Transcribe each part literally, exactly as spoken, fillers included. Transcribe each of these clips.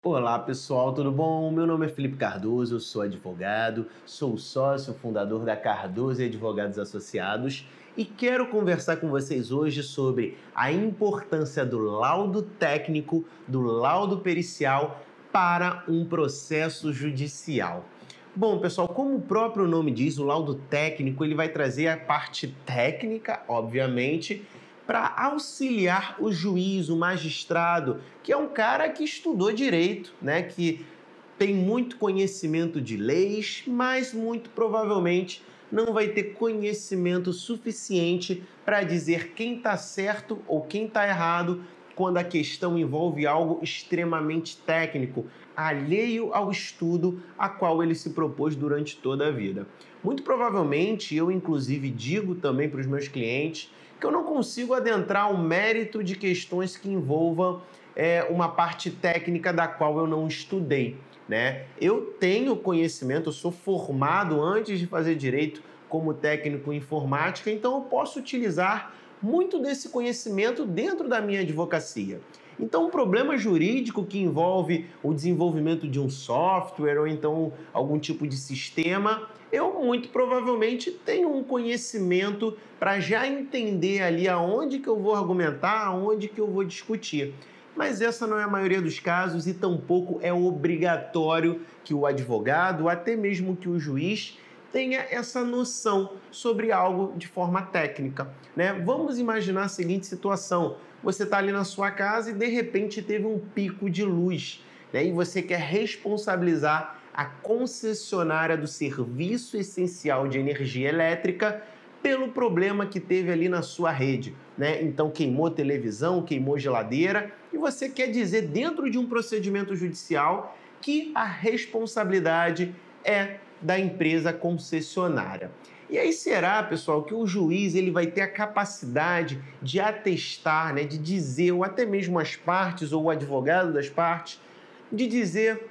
Olá pessoal, tudo bom? Meu nome é Felipe Cardoso, eu sou advogado, sou sócio fundador da Cardoso e Advogados Associados e quero conversar com vocês hoje sobre a importância do laudo técnico, do laudo pericial para um processo judicial. Bom, pessoal, como o próprio nome diz, o laudo técnico ele vai trazer a parte técnica, obviamente, para auxiliar o juiz, o magistrado, que é um cara que estudou direito, né, que tem muito conhecimento de leis, mas muito provavelmente não vai ter conhecimento suficiente para dizer quem está certo ou quem está errado quando a questão envolve algo extremamente técnico, alheio ao estudo a qual ele se propôs durante toda a vida. Muito provavelmente, eu inclusive digo também para os meus clientes que eu não consigo adentrar o mérito de questões que envolvam é, uma parte técnica da qual eu não estudei, né? Eu tenho conhecimento, eu sou formado antes de fazer direito como técnico em informática, então eu posso utilizar muito desse conhecimento dentro da minha advocacia. Então, um problema jurídico que envolve o desenvolvimento de um software ou então algum tipo de sistema, eu muito provavelmente tenho um conhecimento para já entender ali aonde que eu vou argumentar, aonde que eu vou discutir. Mas essa não é a maioria dos casos e tampouco é obrigatório que o advogado, ou até mesmo que o juiz, tenha essa noção sobre algo de forma técnica, né? Vamos imaginar a seguinte situação: você está ali na sua casa e de repente teve um pico de luz, né? E você quer responsabilizar a concessionária do serviço essencial de energia elétrica pelo problema que teve ali na sua rede, né? Então queimou televisão, queimou geladeira e você quer dizer dentro de um procedimento judicial que a responsabilidade é da empresa concessionária. E aí será, pessoal, que o juiz ele vai ter a capacidade de atestar, né, de dizer, ou até mesmo as partes, ou o advogado das partes, de dizer,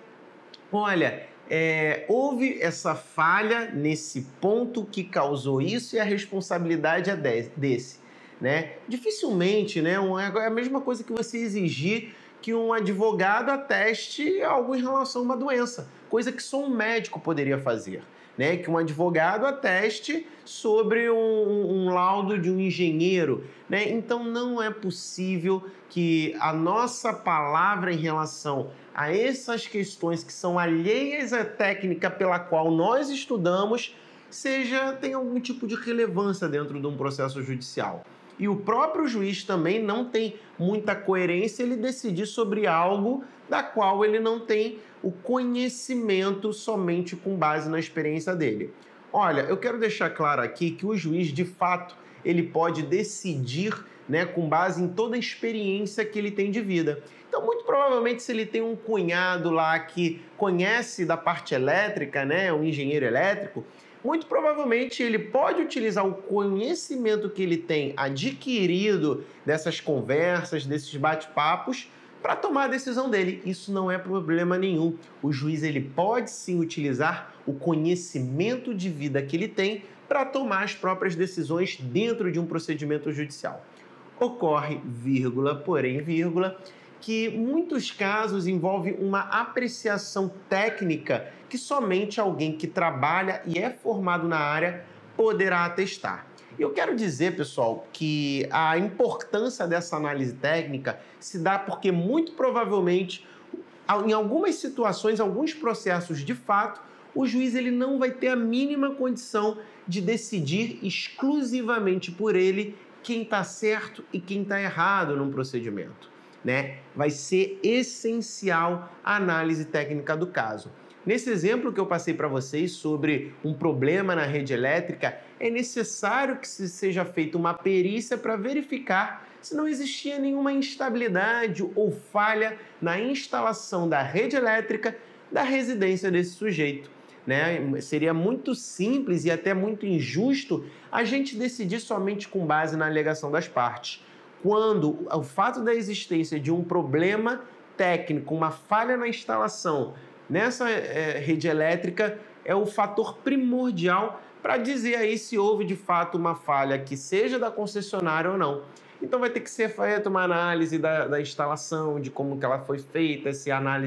olha, é, houve essa falha nesse ponto que causou isso e a responsabilidade é desse, né? Dificilmente, né, é a mesma coisa que você exigir que um advogado ateste algo em relação a uma doença, coisa que só um médico poderia fazer, né? Que um advogado ateste sobre um, um laudo de um engenheiro, né? Então não é possível que a nossa palavra em relação a essas questões que são alheias à técnica pela qual nós estudamos seja tenha algum tipo de relevância dentro de um processo judicial. E o próprio juiz também não tem muita coerência ele decidir sobre algo da qual ele não tem o conhecimento somente com base na experiência dele. Olha, eu quero deixar claro aqui que o juiz, de fato, ele pode decidir, né, com base em toda a experiência que ele tem de vida. Então, muito provavelmente, se ele tem um cunhado lá que conhece da parte elétrica, né, um engenheiro elétrico, muito provavelmente ele pode utilizar o conhecimento que ele tem adquirido dessas conversas, desses bate-papos, para tomar a decisão dele. Isso não é problema nenhum. O juiz ele pode sim utilizar o conhecimento de vida que ele tem para tomar as próprias decisões dentro de um procedimento judicial. Ocorre, vírgula, porém, vírgula, que muitos casos envolvem uma apreciação técnica que somente alguém que trabalha e é formado na área poderá atestar. Eu quero dizer, pessoal, que a importância dessa análise técnica se dá porque, muito provavelmente, em algumas situações, alguns processos de fato, o juiz ele não vai ter a mínima condição de decidir exclusivamente por ele quem está certo e quem está errado num procedimento, né? Vai ser essencial a análise técnica do caso. Nesse exemplo que eu passei para vocês sobre um problema na rede elétrica, é necessário que seja feita uma perícia para verificar se não existia nenhuma instabilidade ou falha na instalação da rede elétrica da residência desse sujeito, né? Seria muito simples e até muito injusto a gente decidir somente com base na alegação das partes, quando o fato da existência de um problema técnico, uma falha na instalação nessa é, rede elétrica é o fator primordial para dizer aí se houve de fato uma falha que seja da concessionária ou não. Então vai ter que ser feita uma análise da, da instalação, de como que ela foi feita, se a análise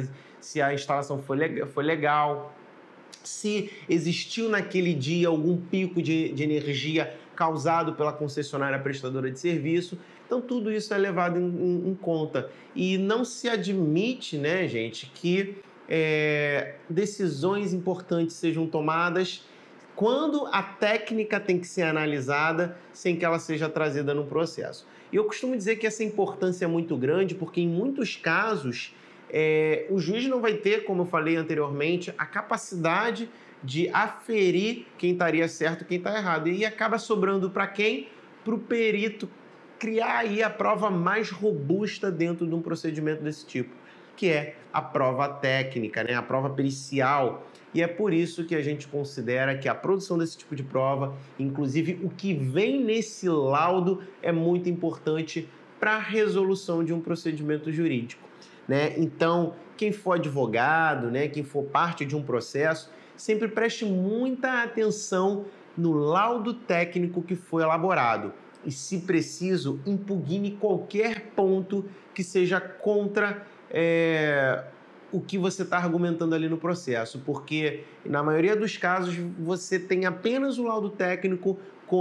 se a instalação foi, leg- foi legal, se existiu naquele dia algum pico de, de energia causado pela concessionária prestadora de serviço. Então, tudo isso é levado em, em, em conta. E não se admite, né, gente, que é, decisões importantes sejam tomadas quando a técnica tem que ser analisada sem que ela seja trazida no processo. E eu costumo dizer que essa importância é muito grande porque, em muitos casos, é, o juiz não vai ter, como eu falei anteriormente, a capacidade de aferir quem estaria certo e quem está errado. E acaba sobrando para quem? Para o perito criar aí a prova mais robusta dentro de um procedimento desse tipo, que é a prova técnica, né? A prova pericial. E é por isso que a gente considera que a produção desse tipo de prova, inclusive o que vem nesse laudo, é muito importante para a resolução de um procedimento jurídico, né? Então, quem for advogado, né, quem for parte de um processo, sempre preste muita atenção no laudo técnico que foi elaborado. E, se preciso, impugne qualquer ponto que seja contra é, o que você está argumentando ali no processo, porque, na maioria dos casos, você tem apenas o laudo técnico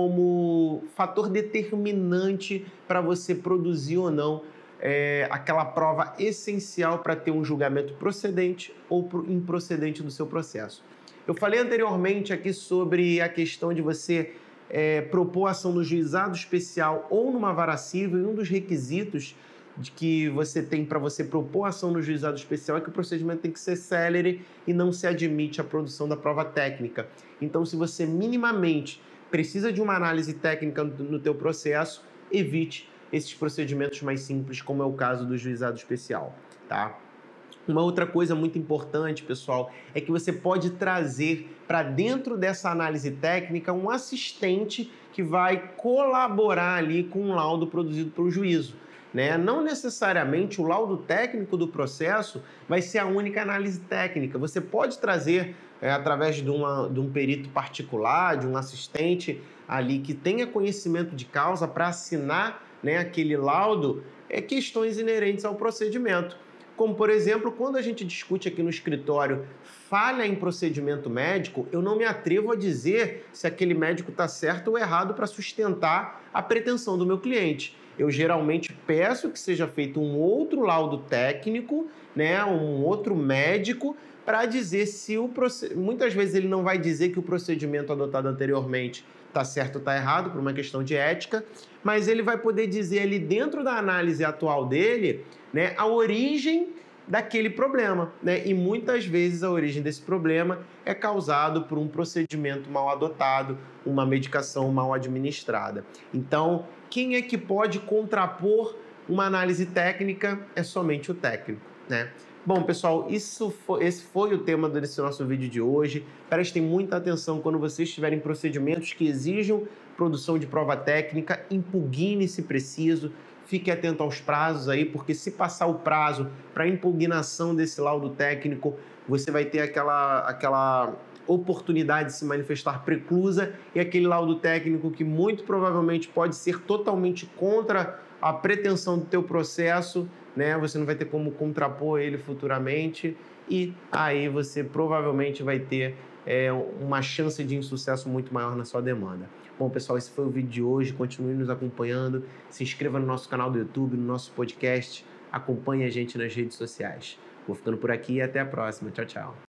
como fator determinante para você produzir ou não é, aquela prova essencial para ter um julgamento procedente ou improcedente do seu processo. Eu falei anteriormente aqui sobre a questão de você É, propor ação no juizado especial ou numa vara civil, e um dos requisitos de que você tem para você propor ação no juizado especial é que o procedimento tem que ser célere e não se admite a produção da prova técnica. Então, se você minimamente precisa de uma análise técnica no teu processo, evite esses procedimentos mais simples, como é o caso do juizado especial, tá? Uma outra coisa muito importante, pessoal, é que você pode trazer para dentro dessa análise técnica um assistente que vai colaborar ali com o laudo produzido pelo juízo, né? Não necessariamente o laudo técnico do processo vai ser a única análise técnica. Você pode trazer, é, através de, uma, de um perito particular, de um assistente ali que tenha conhecimento de causa para assinar, né, aquele laudo, é, questões inerentes ao procedimento. Como, por exemplo, quando a gente discute aqui no escritório falha em procedimento médico, eu não me atrevo a dizer se aquele médico está certo ou errado para sustentar a pretensão do meu cliente. Eu geralmente peço que seja feito um outro laudo técnico, né, um outro médico, para dizer se o procedimento... Muitas vezes ele não vai dizer que o procedimento adotado anteriormente está certo ou está errado, por uma questão de ética, mas ele vai poder dizer ali dentro da análise atual dele, né, a origem daquele problema, né? E muitas vezes a origem desse problema é causado por um procedimento mal adotado, uma medicação mal administrada. Então, quem é que pode contrapor uma análise técnica? É somente o técnico, né? Bom, pessoal, isso foi, esse foi o tema desse nosso vídeo de hoje. Prestem muita atenção quando vocês tiverem procedimentos que exijam produção de prova técnica, impugne se preciso. Fique atento aos prazos aí, porque se passar o prazo para impugnação desse laudo técnico, você vai ter aquela, aquela oportunidade de se manifestar preclusa e aquele laudo técnico que muito provavelmente pode ser totalmente contra a pretensão do teu processo, né? Você não vai ter como contrapor ele futuramente e aí você provavelmente vai ter é, uma chance de insucesso muito maior na sua demanda. Bom, pessoal, esse foi o vídeo de hoje. Continue nos acompanhando. Se inscreva no nosso canal do YouTube, no nosso podcast. Acompanhe a gente nas redes sociais. Vou ficando por aqui e até a próxima. Tchau, tchau.